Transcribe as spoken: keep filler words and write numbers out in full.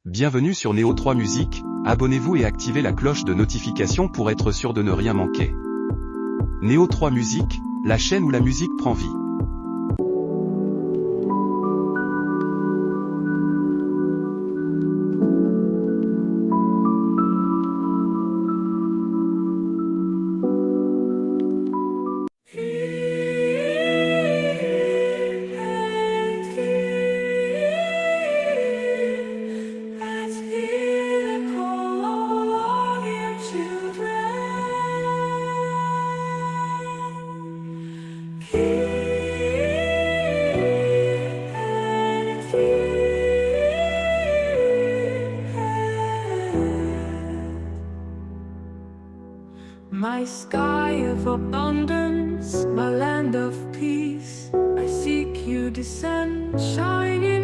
Bienvenue sur Neo trois Musique, abonnez-vous et activez la cloche de notification pour être sûr de ne rien manquer. Neo trois Musique, la chaîne où la musique prend vie. My sky of abundance, my land of peace, I seek you, descend, shining.